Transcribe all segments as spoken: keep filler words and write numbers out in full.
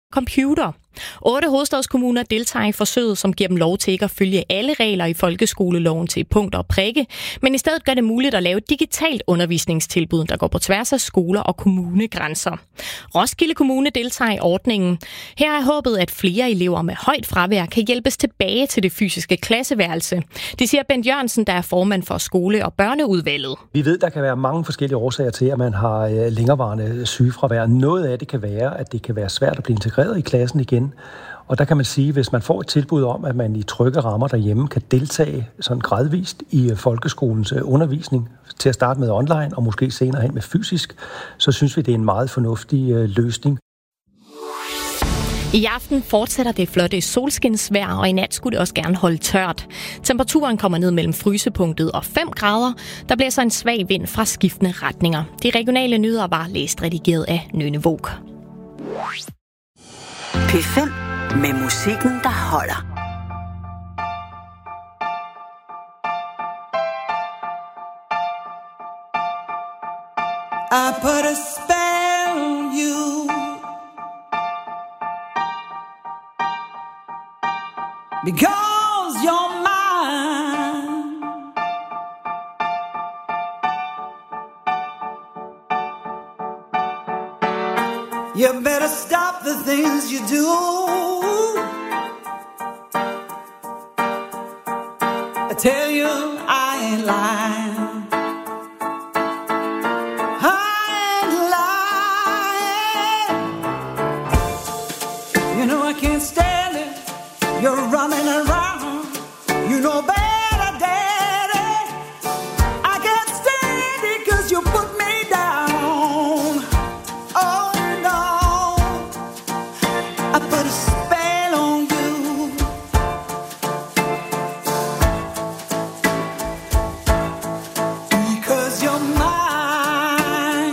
computer. Otte hovedstadskommuner deltager i forsøget, som giver dem lov til ikke at følge alle regler i folkeskoleloven til punkt og prikke, men i stedet gør det muligt at lave et digitalt undervisningstilbud, der går på tværs af skoler og kommunegrænser. Roskilde Kommune deltager i ordningen. Her er håbet, at flere elever med højt fravær kan hjælpes tilbage til det fysiske klasseværelse. Det siger Bent Jørgensen, der er formand for skole- og børneudvalget. Vi ved, der kan være mange forskellige årsager til, at man har længerevarende sygefravær. Noget af det kan være, at det kan være svært at blive integreret i klassen igen. Og der kan man sige, at hvis man får et tilbud om, at man i trygge rammer derhjemme kan deltage sådan gradvist i folkeskolens undervisning, til at starte med online og måske senere hen med fysisk, så synes vi, det er en meget fornuftig løsning. I aften fortsætter det flotte solskinsvejr, og i nat skulle det også gerne holde tørt. Temperaturen kommer ned mellem frysepunktet og fem grader. Der bliver så en svag vind fra skiftende retninger. De regionale nyheder var læst redigeret af Nøgne Våg. P fem med musikken, der holder. I put a spell on you because you're mine. You better stop the things you do. I tell you I ain't lying. You're running around, you know better, daddy. I can't stand it 'cause you put me down. Oh no, I put a spell on you. Because you're mine.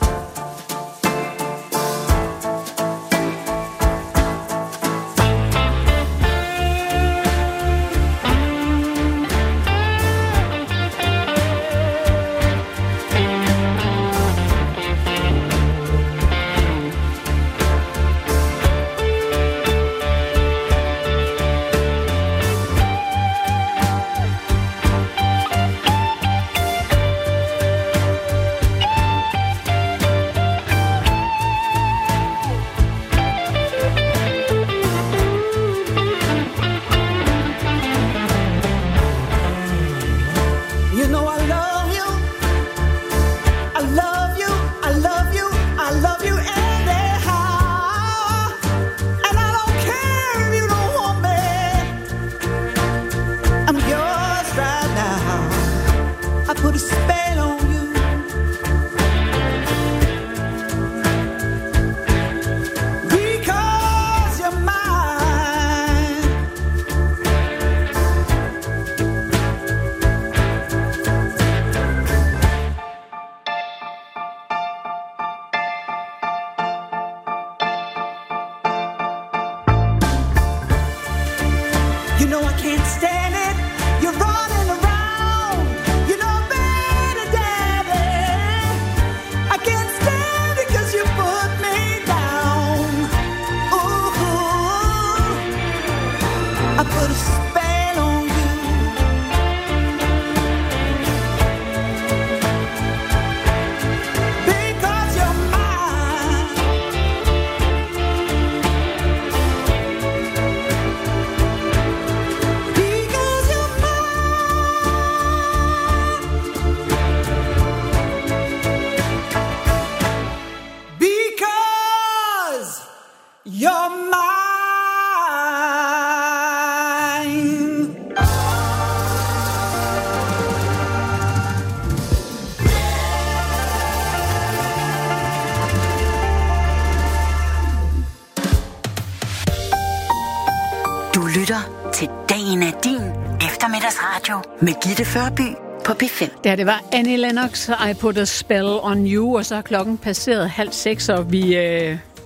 lytter til Dagen er din eftermiddagsradio med Gitte Førby på P fem. Ja, det var Annie Lennox, I Put a Spell on You, og så er klokken passeret halv seks, og vi, øh,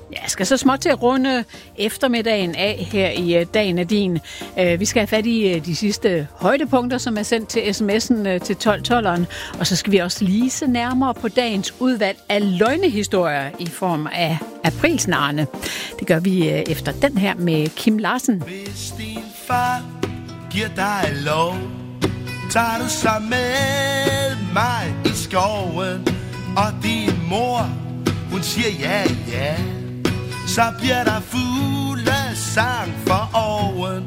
Jeg skal så småt til at runde eftermiddagen af her i uh, Dagen er din. Uh, vi skal have fat i uh, de sidste højdepunkter, som er sendt til sms'en uh, til tolv tolveren. Og så skal vi også lige se nærmere på dagens udvalg af løgnehistorier i form af aprilsnarrene. Det gør vi uh, efter den her med Kim Larsen. Hvis din far giver dig lov, tager du så med mig i skoven, og din mor, hun siger ja, ja, så bliver der fuglesang for oven.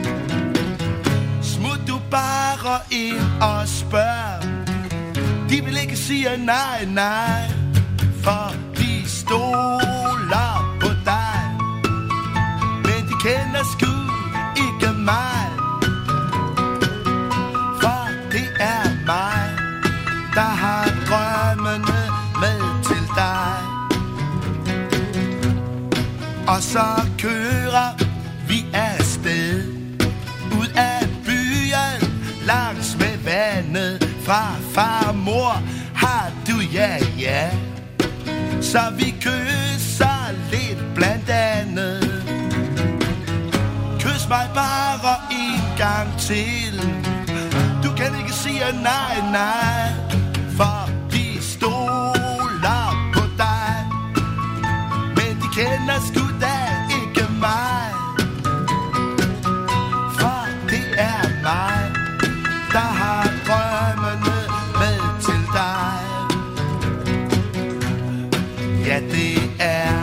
Smut du bare ind og spørg, de vil ikke sige nej, nej, for de stoler på dig, men de kender sgu ikke mig, for det er mig, der har drømmene med til dig. Og så kører vi afsted ud af byen, langs med vandet. Fra far og mor har du ja, ja, så vi kysser lidt blandt andet. Kys mig bare en gang til, du kan ikke sige nej, nej, for de stoler på dig, men de kender sgu da ikke mig, for det er mig, der har drømmene med til dig. Ja, det er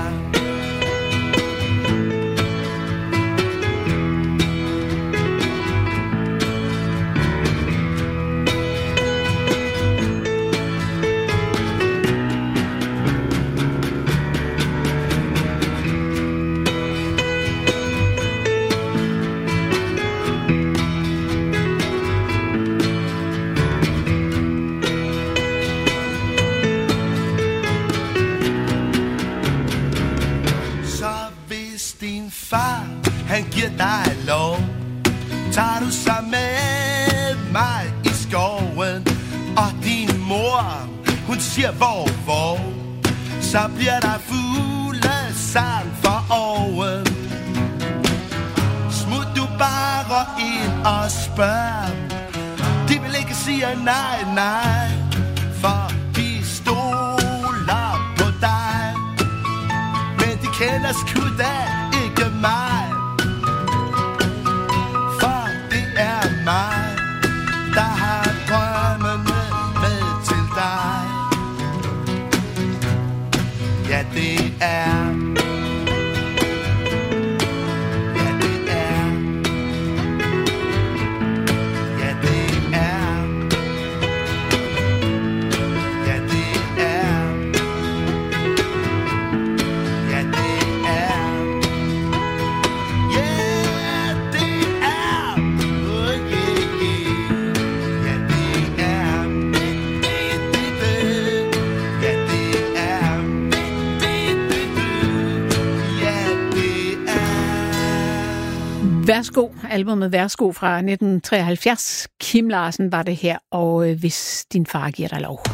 far, han giver dig lov, tager du så med mig i skoven, og din mor, hun siger hvor, hvor, så bliver der fuglesang for oven. Smut du bare ind og spørg, de vil ikke sige nej, nej, for de stoler på dig, men de kender sgu da ikke mig, for det er mig, der har drømmene med til dig. Ja, det er Ja, det er Ja, det er Ja, det er Ja, det er Værsgo, albumet Værsgo fra nitten treoghalvfjerds. Kim Larsen var det her, og øh, hvis din far giver dig lov.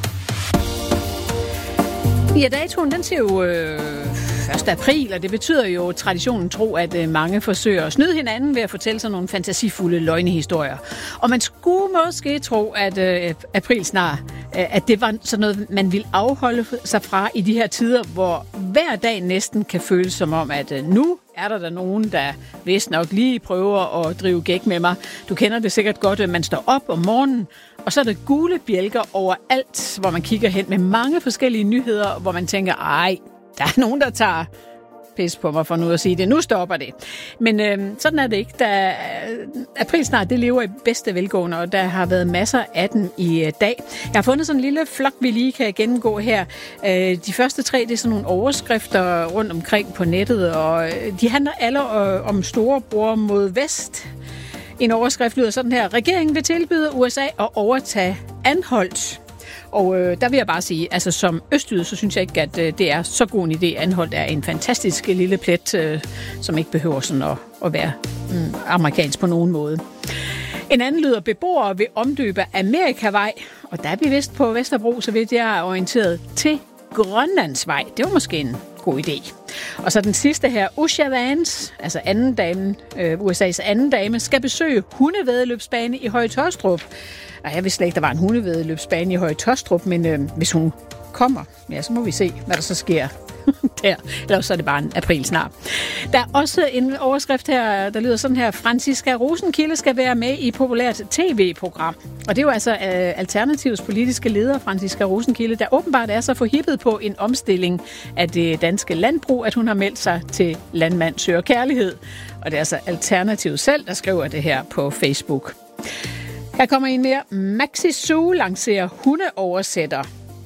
Ja, datoen, den siger jo øh, første april, og det betyder jo traditionen tro, at øh, mange forsøger at snyde hinanden ved at fortælle sådan nogle fantasifulde løgnehistorier. Og man skulle måske tro, at øh, april snart, øh, at det var sådan noget, man ville afholde sig fra i de her tider, hvor hver dag næsten kan føles som om, at øh, nu er der der nogen, der vist nok lige prøver at drive gæk med mig. Du kender det sikkert godt, at man står op om morgenen, og så er der gule bjælker overalt, hvor man kigger hen med mange forskellige nyheder, hvor man tænker, ej, der er nogen, der tager pis på mig for nu at sige det. Nu stopper det. Men øh, sådan er det ikke. Der, april snart, det lever i bedste velgående, og der har været masser af den i øh, dag. Jeg har fundet sådan en lille flok, vi lige kan gennemgå her. Øh, de første tre, det er sådan nogle overskrifter rundt omkring på nettet, og øh, de handler alle øh, om storebror mod vest. En overskrift lyder sådan her: Regeringen vil tilbyde U S A at overtage Anholt. Og øh, der vil jeg bare sige, altså som østjyde, så synes jeg ikke, at øh, det er så god en idé. Anholt er en fantastisk lille plet, øh, som ikke behøver sådan at, at være mm, amerikansk på nogen måde. En anden lyder: beboere vil omdøbe Amerikavej, og der er vi vist på Vesterbro, så vidt jeg er orienteret, til Grønlandsvej. Det var måske en god idé. Og så den sidste her, Usha Vance, altså anden dame, øh, U S A's anden dame, skal besøge hundevæddeløbsbane i Høje Taastrup. Og jeg vidste slet ikke, der var en hundevæddeløbsbane i Høje Taastrup, men øh, hvis hun kommer, ja, så må vi se, hvad der så sker der. Eller så er det bare en april snart. Der er også en overskrift her, der lyder sådan her: Franciska Rosenkilde skal være med i populært tv-program. Og det er jo altså uh, Alternativets politiske leder, Franciska Rosenkilde, der åbenbart er så forhippet på en omstilling af det danske landbrug, at hun har meldt sig til Landmand søger kærlighed. Og det er altså Alternativet selv, der skriver det her på Facebook. Her kommer en mere. Maxi Zoo lancerer hundeoversætter.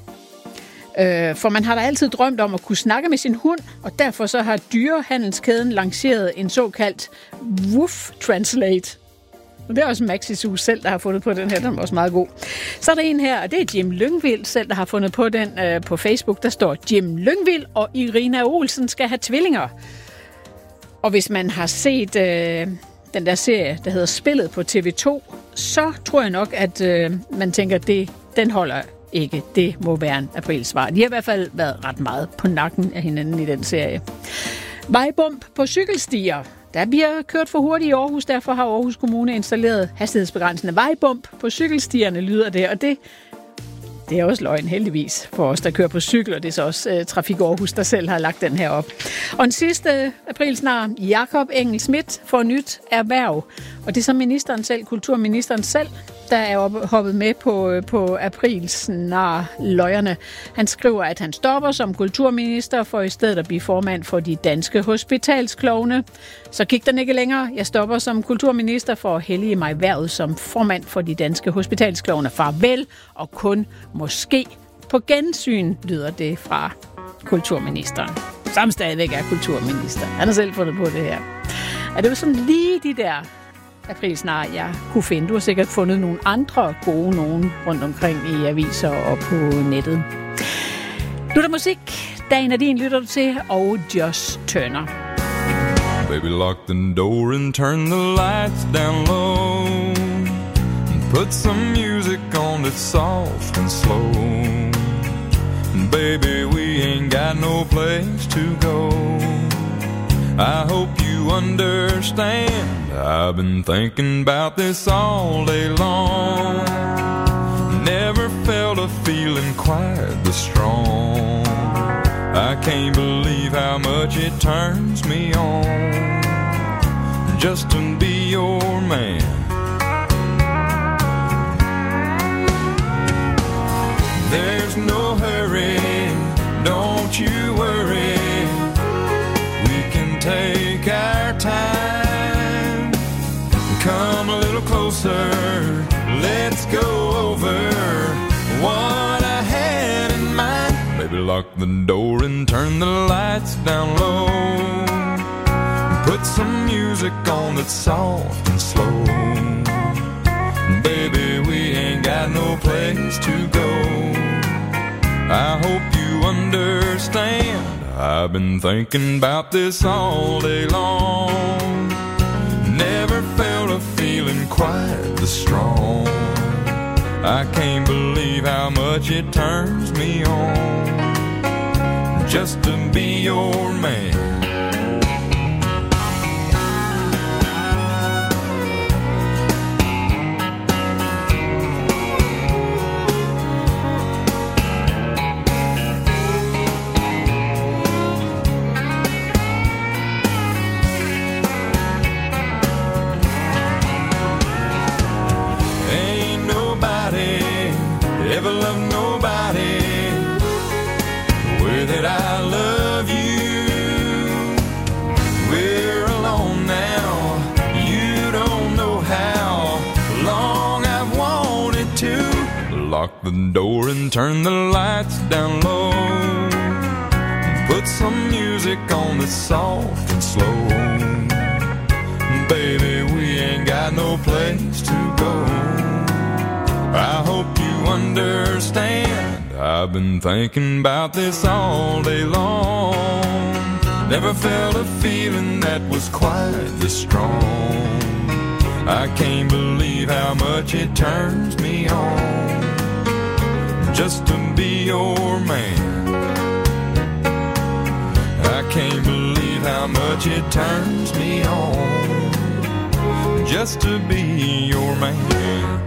For man har da altid drømt om at kunne snakke med sin hund, og derfor så har dyrehandelskæden lanceret en såkaldt Woof Translate. Og det er også Maxi Zoo selv, der har fundet på den her. Den er også meget god. Så er der en her, og det er Jim Lyngvild selv, der har fundet på den øh, på Facebook. Der står: Jim Lyngvild og Irina Olsen skal have tvillinger. Og hvis man har set øh, den der serie, der hedder Spillet på T V to, så tror jeg nok, at øh, man tænker, at det, den holder ikke. Det må være en aprilsvar. De har i hvert fald været ret meget på nakken af hinanden i den serie. Vejbump på cykelstier. Der bliver kørt for hurtigt i Aarhus, derfor har Aarhus Kommune installeret hastighedsbegrænsende vejbump på cykelstierne, lyder det. Og det, det er også løgn, heldigvis, for os, der kører på cykel, og det er så også uh, Trafik Aarhus, der selv har lagt den her op. Og den sidste aprilsnar, Jakob Engel Schmidt får nyt erhverv. Og det er så ministeren selv, kulturministeren selv, der er hoppet med på, på aprilsnar-løjerne. Han skriver, at han stopper som kulturminister for i stedet at blive formand for de danske hospitalsklovne. Så kig den ikke længere. Jeg stopper som kulturminister for at hellige mig hvervet som formand for de danske hospitalsklovne. Farvel, og kun måske på gensyn, lyder det fra kulturministeren, som stadigvæk er kulturminister. Han har selv fundet på det her. Er det jo sådan lige de der aprilsnar, jeg kunne finde? Du har sikkert fundet nogle andre gode nogen rundt omkring i aviser og på nettet. Nu er der musik. Dagen er din, lytter du til, og Josh Turner. Baby, lock the door and turn the lights down low. And put some music on that's soft and slow. And baby, we ain't got no place to go. I hope you understand. I've been thinking about this all day long. Never felt a feeling quite this strong. I can't believe how much it turns me on just to be your man. There's no hurry, don't you worry. Take our time, come a little closer, let's go over what I had in mind. Baby, lock the door and turn the lights down low. Put some music on that's soft and slow. Baby, we ain't got no place to go. I hope you understand. I've been thinking about this all day long. Never felt a feeling quite this strong. I can't believe how much it turns me on just to be your man. Ever love nobody way that I love you. We're alone now. You don't know how long I've wanted to. Lock the door and turn the lights down low. Put some music on that's soft and slow. Baby, we ain't got no place to go. I hope you understand. I've been thinking about this all day long. Never felt a feeling that was quite this strong. I can't believe how much it turns me on just to be your man. how much it turns me on just to be your man.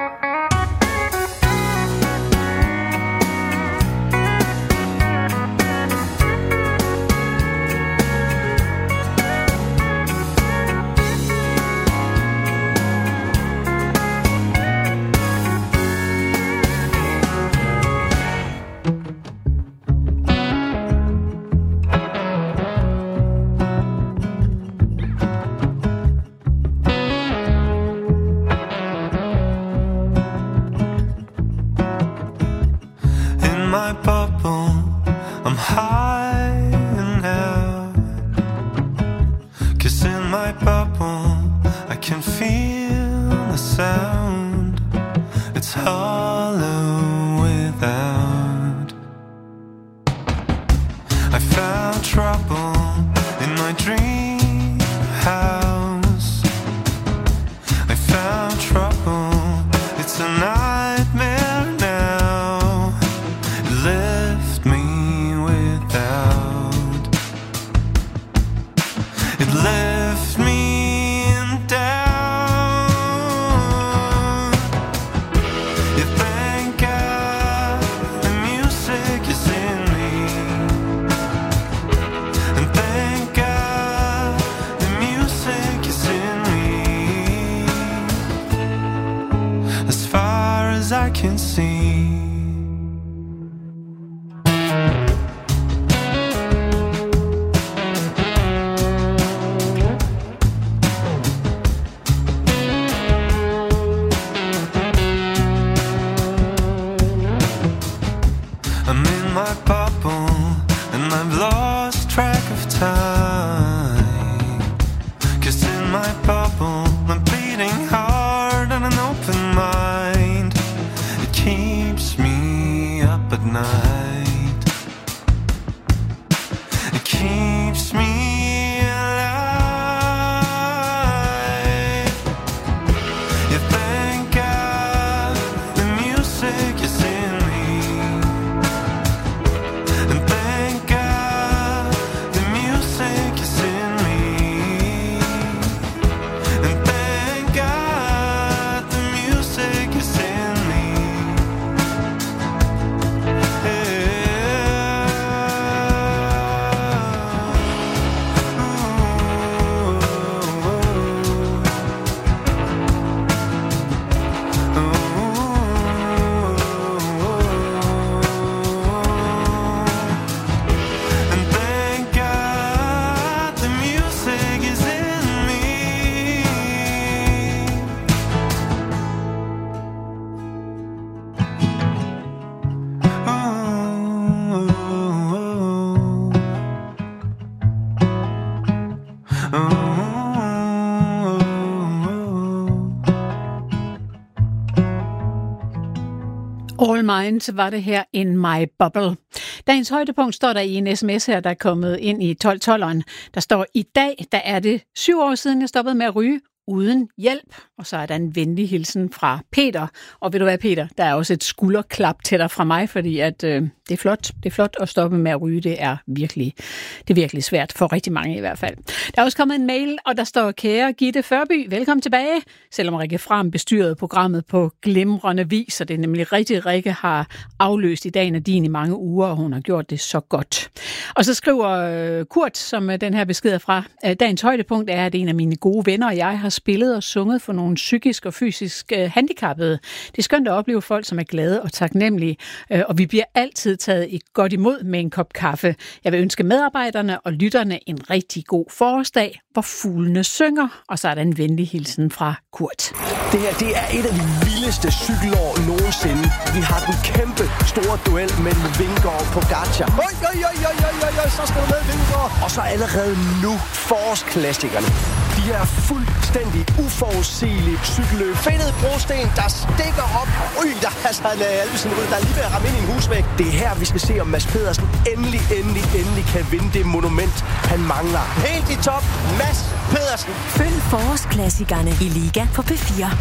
All Minds var det her in my bubble. Dagens højdepunkt står der i en sms her, der er kommet ind i tolv tolveren. Der står, i dag der er det syv år siden, jeg stoppede med at ryge uden hjælp. Og så er der en venlig hilsen fra Peter. Og ved du hvad, Peter, der er også et skulderklap til dig fra mig, fordi at, øh, det er flot. Det er flot at stoppe med at ryge. Det er virkelig, det er virkelig svært for rigtig mange i hvert fald. Der er også kommet en mail, og der står, kære Gitte Førby, velkommen tilbage. Selvom Rikke Fram bestyrede programmet på glimrende vis, og det er nemlig rigtig, Rikke har afløst i dagen af din i mange uger, og hun har gjort det så godt. Og så skriver Kurt, som den her besked er fra, dagens højdepunkt er, at en af mine gode venner og jeg har spillet og sunget for nogle psykisk og fysisk handicappede. Det er skønt at opleve folk, som er glade og taknemmelige, og vi bliver altid taget godt imod med en kop kaffe. Jeg vil ønske medarbejderne og lytterne en rigtig god forårsdag, hvor fuglene synger, og så er der en venlig hilsen fra Kurt. Det her, det er et af de vildeste cykelår nogensinde. Vi har den kæmpe store duel mellem Vingegaard og Pogačar. Oj, oj, oj, oj, oj, oj, så skal du med, Vingegaard. Og så allerede nu forårsklassikerne. De her fuldstændig uforudsigelige cykelløb. Fedtet brosten, der stikker op. Øj, der er altså en Alvesen ud, der er lige ved at ramme ind i en husvæg. Det er her, vi skal se, om Mads Pedersen endelig, endelig, endelig kan vinde det monument, han mangler. Helt i top, Mads Pedersen. Følg forårsklassikerne i Liga på P fire.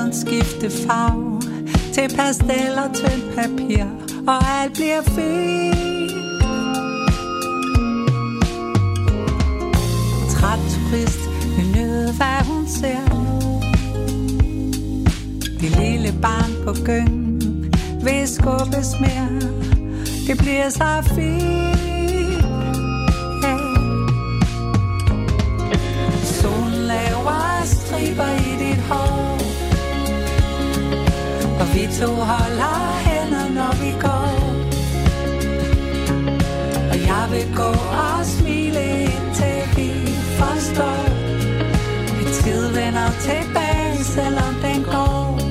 Bladene skifte farve til pastel og tynd papir, og alt bliver fint. Træt turist vil nyde, hvad hun ser. Det lille barn på gyngen vil skubbes mere. Det bliver så fint, yeah. Solen laver striber i dit hår, og vi to holder hænder, når vi går. Og jeg vil gå og smile, indtil vi forstår, at tid vender tilbage, selvom den går.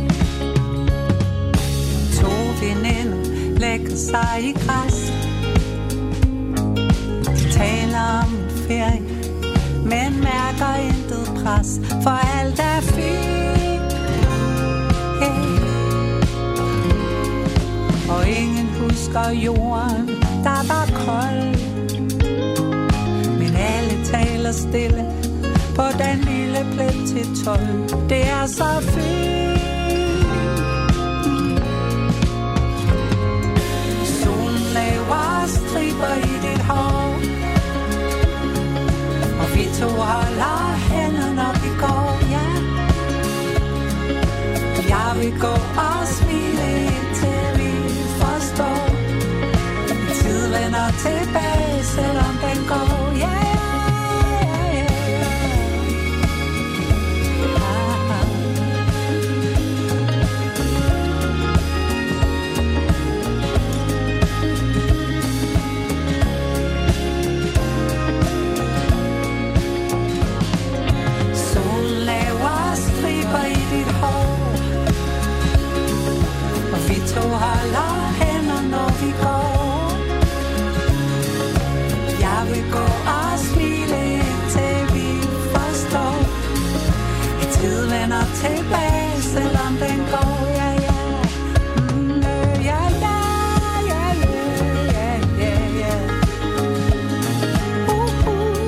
To veninder lægger sig i græs. De taler om en ferie, men mærker intet pres, for alt er fint, yeah. Og ingen husker jorden, der var kold, men alle taler stille på den lille plet til tolv. Det er så fint. Solen laver striber i dit hår, og vi to holder hænder, når vi går, ja. Jeg vil gå og smile, indtil vi forstår, at tid vender tilbage, selvom den går, ja. Holder hænder, når vi går. Jeg vil gå og smile, indtil vi forstår, at tid vender tilbage, selvom den går, ja, ja. Mm, ja, ja, ja, ja, ja, ja. Uh, uh.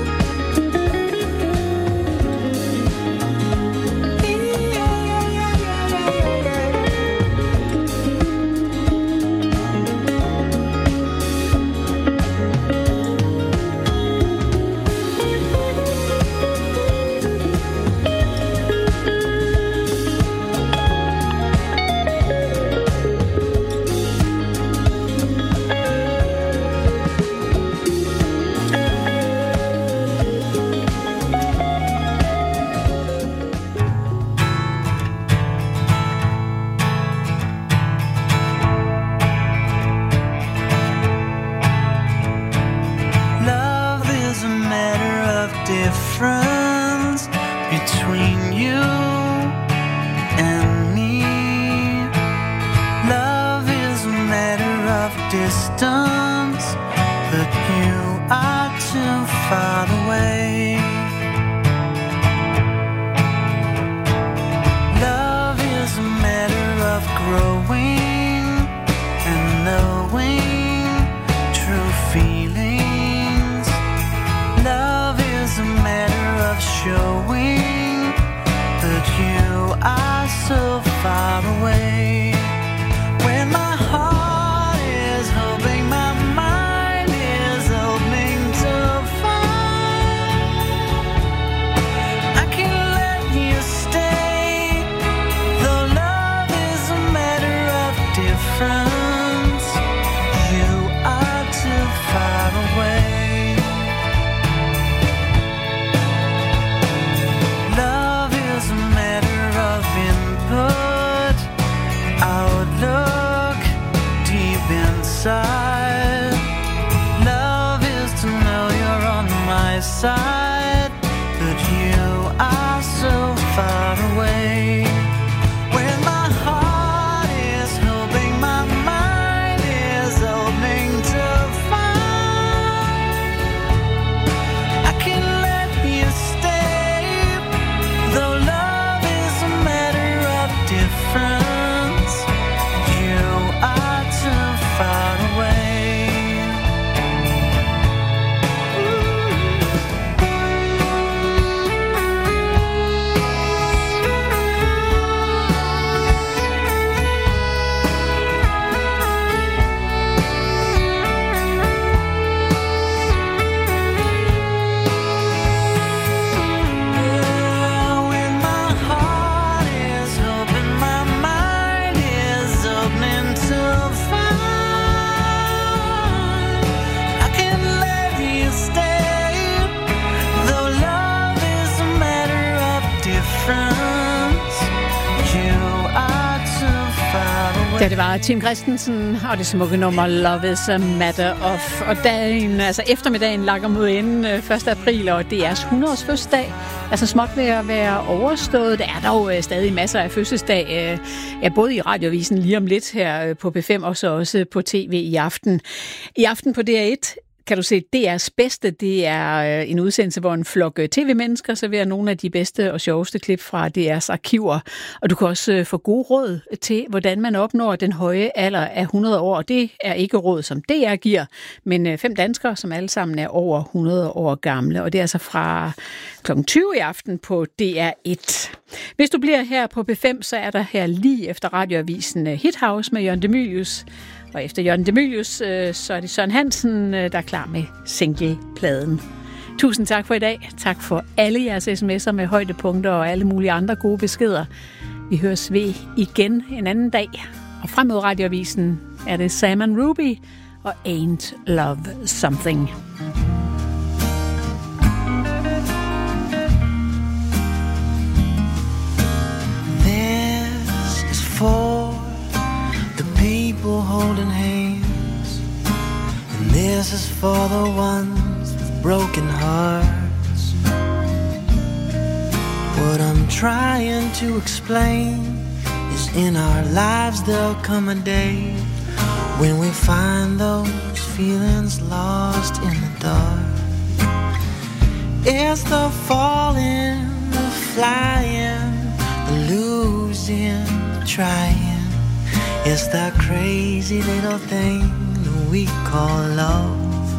Ja, ja, ja, ja, ja, ja. Love is a matter of input, Ja, det var Tim Christensen og det smukke nummer Love is a Matter of. Og dagen, altså eftermiddagen lakker mod enden første april, og D R's hundrede-års fødselsdag. Altså småt ved at være overstået. Der er dog stadig masser af fødselsdag, ja, både i Radioavisen lige om lidt her på P fem, og så også på tv i aften. I aften på D R et kan du se D R's bedste. Det er en udsendelse, hvor en flok tv-mennesker serverer nogle af de bedste og sjoveste klip fra D R's arkiver. Og du kan også få gode råd til, hvordan man opnår den høje alder af hundrede år. Og det er ikke råd, som D R giver, men fem danskere, som alle sammen er over hundrede år gamle. Og det er altså fra klokken tyve i aften på D R et. Hvis du bliver her på P fem, så er der her lige efter Radioavisen Hit House med Jørgen De Mylius. Og efter Jørgen De Mylius, øh, så er det Søren Hansen, øh, der er klar med singlepladen. Tusind tak for i dag. Tak for alle jeres sms'er med højdepunkter og alle mulige andre gode beskeder. Vi høres ved igen en anden dag. Og frem mod Radioavisen er det Sam Ruby og Ain't Love Something. This is for people holding hands, and this is for the ones with broken hearts. What I'm trying to explain is in our lives there'll come a day when we find those feelings lost in the dark. It's the falling, the flying, the losing, the trying. It's that crazy little thing that we call love.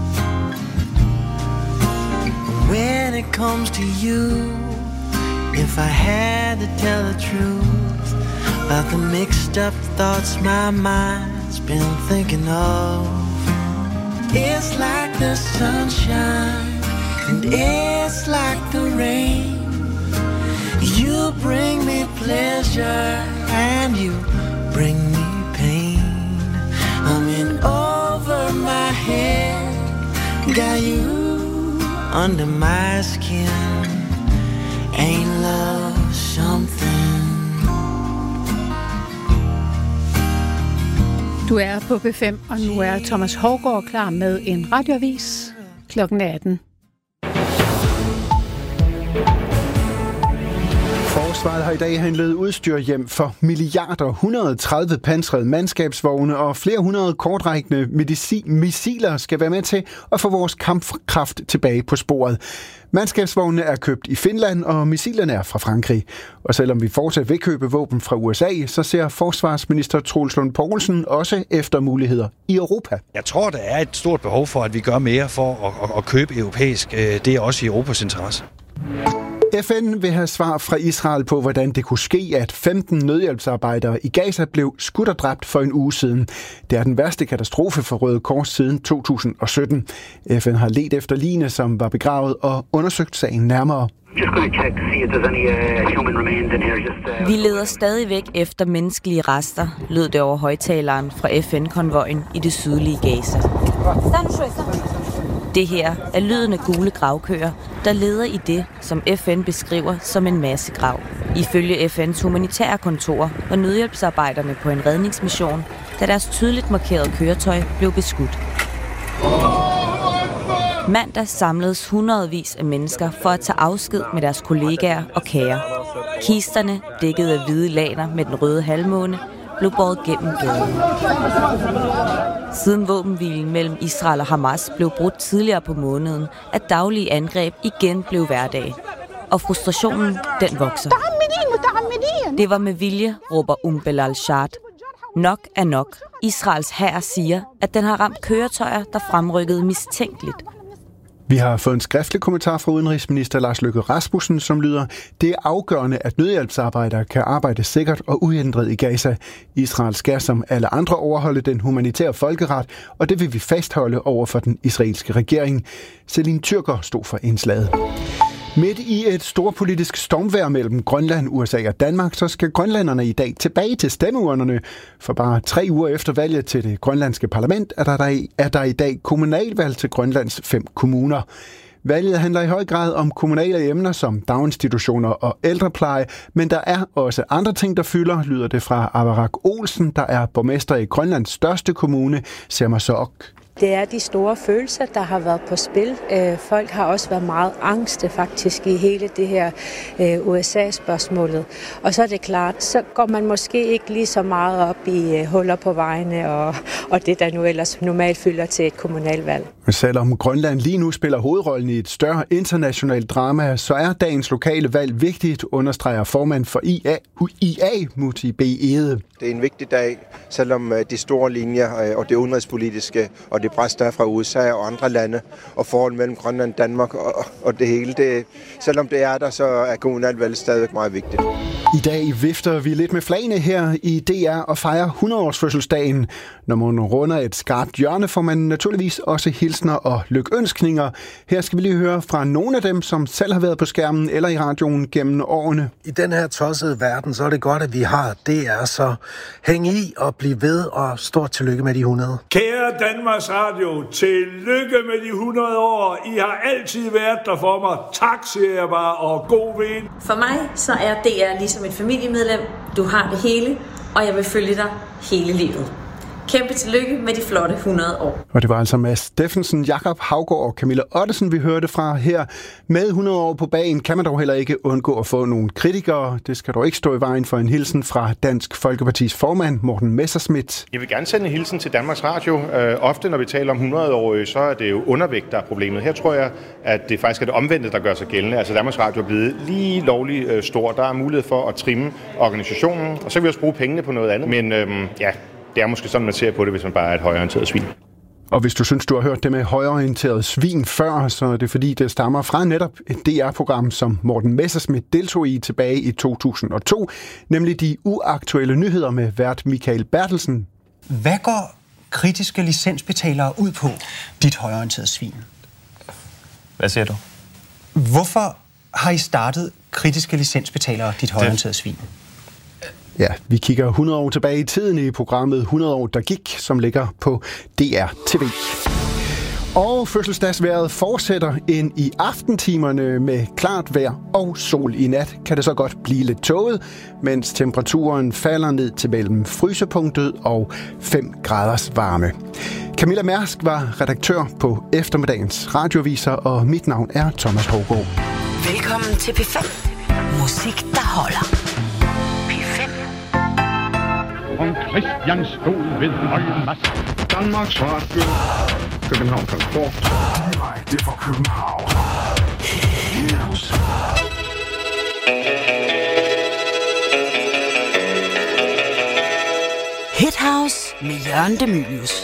When it comes to you, if I had to tell the truth about the mixed up thoughts my mind's been thinking of, it's like the sunshine and it's like the rain. You bring me pleasure and you bring me pain. I'm in over my head, got you under my skin. Ain't love something? Du er på P fem, og nu er Thomas Hougaard klar med en radioavis klokken atten. Forsvaret har i dag handlet udstyr hjem for milliarder, et hundrede og tredive pansrede mandskabsvogne og flere hundrede kortrækkende medicin- missiler skal være med til at få vores kampkraft tilbage på sporet. Mandskabsvognene er købt i Finland, og missilerne er fra Frankrig. Og selvom vi fortsat vil købe våben fra U S A, så ser forsvarsminister Troels Lund Poulsen også efter muligheder i Europa. Jeg tror, der er et stort behov for, at vi gør mere for at, at, at købe europæisk. Det er også i Europas interesse. F N vil have svar fra Israel på, hvordan det kunne ske, at femten nødhjælpsarbejdere i Gaza blev skudt og dræbt for en uge siden. Det er den værste katastrofe for Røde Kors siden to tusind og sytten. F N har ledt efter ligene, som var begravet, og undersøgt sagen nærmere. Vi leder stadigvæk efter menneskelige rester, lød det over højtaleren fra F N-konvojen i det sydlige Gaza. Det her er lyden af gule gravkøer, der leder i det, som F N beskriver som en massegrav. Ifølge F N's humanitære kontor var nødhjælpsarbejderne på en redningsmission, da deres tydeligt markerede køretøj blev beskudt. Mandag samledes hundredvis af mennesker for at tage afsked med deres kollegaer og kære. Kisterne, dækket af hvide laner med den røde halvmåne, blev båret gennem gaden. Siden våbenhvilen mellem Israel og Hamas blev brudt tidligere på måneden, at daglige angreb igen blev hverdag. Og frustrationen, den vokser. Det var med vilje, råber Umbel al-Shad. Nok er nok. Israels hær siger, at den har ramt køretøjer, der fremrykkede mistænkeligt. Vi har fået en skriftlig kommentar fra udenrigsminister Lars Løkke Rasmussen, som lyder: det er afgørende, at nødhjælpsarbejdere kan arbejde sikkert og uhindret i Gaza. Israel skal som alle andre overholde den humanitære folkeret, og det vil vi fastholde over for den israelske regering. Celine Tyrker stod for indslaget. Midt i et storpolitisk stormvejr mellem Grønland, U S A og Danmark, så skal grønlænderne i dag tilbage til stemmeurnerne. For bare tre uger efter valget til det grønlandske parlament er der, der, er der i dag kommunalvalg til Grønlands fem kommuner. Valget handler i høj grad om kommunale emner som daginstitutioner og ældrepleje, men der er også andre ting, der fylder, lyder det fra Avarak Olsen, der er borgmester i Grønlands største kommune, Sermersooq. Det er de store følelser, der har været på spil. Folk har også været meget angste faktisk i hele det her U S A-spørgsmålet. Og så er det klart, så går man måske ikke lige så meget op i huller på vejene og, og det, der nu ellers normalt fylder til et kommunalvalg. Men selvom Grønland lige nu spiller hovedrollen i et større internationalt drama, så er dagens lokale valg vigtigt, understreger formand for I A, I A Muti B. Ede. Det er en vigtig dag, selvom de store linjer og det udenrigspolitiske og det pres, der er fra U S A og andre lande, og forholdet mellem Grønland, Danmark og, og det hele. Det, selvom det er der, så er kommunalvalget stadigvæk meget vigtigt. I dag vifter vi lidt med flagene her i D R og fejrer hundrede-års fødselsdagen. Når man runder et skarpt hjørne, får man naturligvis også hilsner og lykønskninger. Her skal vi lige høre fra nogle af dem, som selv har været på skærmen eller i radioen gennem årene. I den her tossede verden, så er det godt, at vi har D R, så hæng i og bliv ved, og stort tillykke med de hundrede. Kære Danmarks Radio, tillykke med de hundrede år. I har altid været der for mig. Tak, siger jeg bare, og god vind. For mig så er D R ligesom et familiemedlem. Du har det hele, og jeg vil følge dig hele livet. Kæmpe tillykke med de flotte hundrede år. Og det var altså Mads Steffensen, Jakob Haugaard og Camilla Ottesen, vi hørte fra her. Med hundrede år på bagen kan man dog heller ikke undgå at få nogle kritikere. Det skal dog ikke stå i vejen for en hilsen fra Dansk Folkepartis formand, Morten Messerschmidt. Jeg vil gerne sende en hilsen til Danmarks Radio. Øh, ofte, når vi taler om hundrede-årige, så er det jo undervægt, der er problemet. Her tror jeg, at det faktisk er det omvendte, der gør sig gældende. Altså Danmarks Radio er blevet lige lovligt øh, stor. Der er mulighed for at trimme organisationen, og så kan vi også bruge pengene på noget andet. Men øh, ja... Det er måske sådan, man ser på det, hvis man bare er et højorienteret svin. Og hvis du synes, du har hørt det med højorienteret svin før, så er det fordi, det stammer fra netop et D R-program, som Morten Messerschmidt deltog i tilbage i to tusind og to, nemlig de uaktuelle nyheder med vært Michael Bertelsen. Hvad går kritiske licensbetalere ud på, dit højorienterede svin? Hvad siger du? Hvorfor har I startet kritiske licensbetalere, dit højorienterede svin? Ja, vi kigger hundrede år tilbage i tiden i programmet hundrede år, der gik, som ligger på D R T V. Og fødselsdagsvejret fortsætter ind i aftentimerne med klart vejr og sol. I nat kan det så godt blive lidt tåget, mens temperaturen falder ned til mellem frysepunktet og fem graders varme. Camilla Mærsk var redaktør på eftermiddagens radioviser, og mit navn er Thomas Haugaard. Velkommen til P fem. Musik, der holder. Von Christianstol ved Højmast. Danmarks Radio. København Transport. Direkte fra København. Hits. Hithouse med Jørgen de Mylius.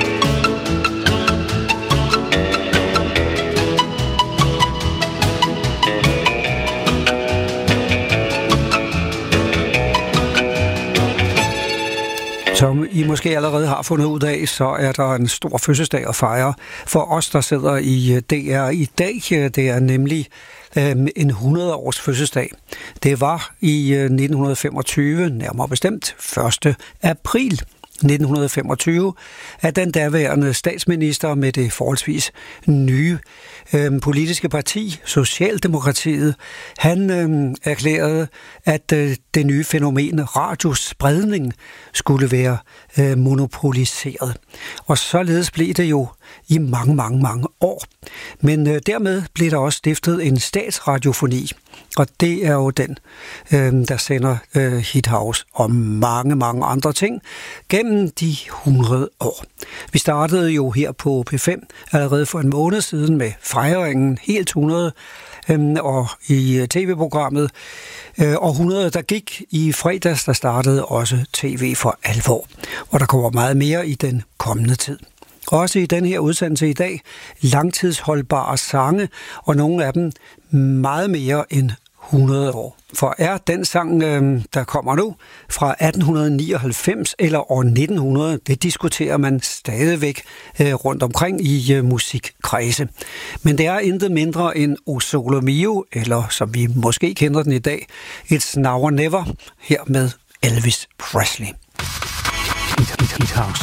Som I måske allerede har fundet ud af, så er der en stor fødselsdag at fejre for os, der sidder i D R i dag. Det er nemlig øh, en hundrede-års fødselsdag. Det var i øh, nitten femogtyve, nærmere bestemt første april nitten femogtyve, at den daværende statsminister med det forholdsvis nye øh, politiske parti, Socialdemokratiet, han øh, erklærede, at øh, det nye fænomen radiospredning skulle være øh, monopoliseret. Og således blev det jo i mange, mange, mange år. Men øh, dermed blev der også stiftet en statsradiofoni, og det er jo den, øh, der sender øh, Hithouse og mange, mange andre ting gennem de hundrede år. Vi startede jo her på P fem allerede for en måned siden med fejringen helt hundrede, øh, og i tv-programmet øh, århundrede, der gik i fredags, der startede også tv for alvor. Og der kommer meget mere i den kommende tid. Også i den her udsendelse i dag, langtidsholdbare sange, og nogle af dem meget mere end hundrede år. For er den sang, der kommer nu, fra atten nioghalvfems eller år nitten hundrede, det diskuterer man stadigvæk rundt omkring i musikkredse. Men det er intet mindre end O Sole Mio, eller som vi måske kender den i dag, It's Now or Never, her med Elvis Presley. Hithouse.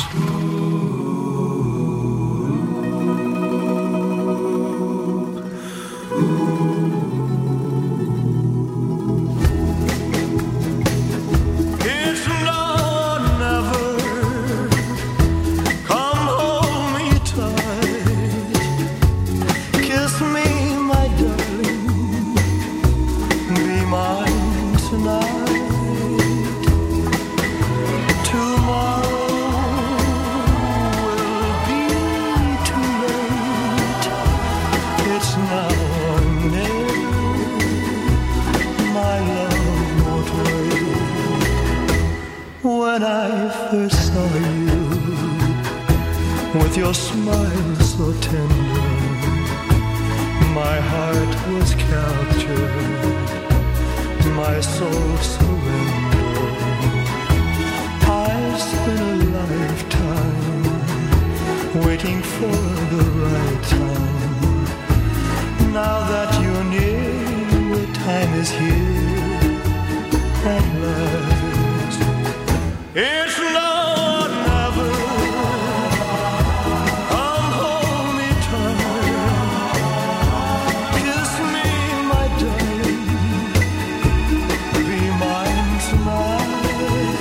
when I first saw you, with your smile so tender, my heart was captured, my soul surrendered. I've spent a lifetime waiting for the right time. Now that you're near, the time is here at last. It's now or never. Come hold me tight, kiss me, my darling, be mine tonight.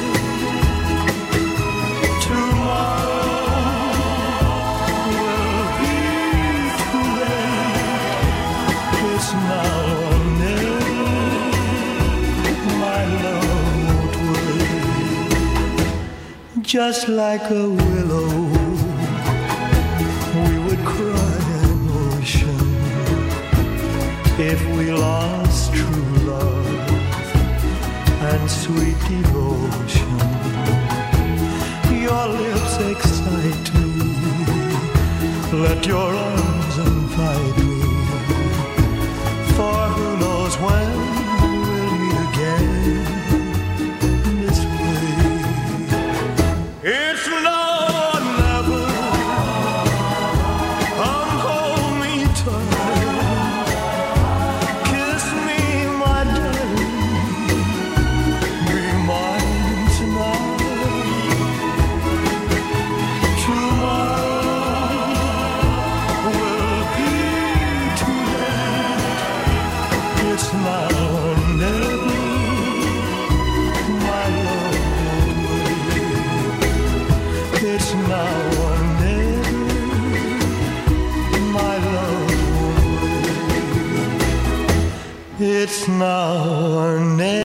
Tomorrow will be too late. It's now or never. My love won't wait. Just like a willow, we would cry an ocean if we lost true love and sweet devotion. Your lips excite me, let your arms invite me, for who knows when we'll meet again this way. It's now or never. Come hold me tight, kiss me, my darling, be mine tonight. Tomorrow will be too late. It's now or never. My love won't wait. It's now or never. My love won't wait. It's now or never.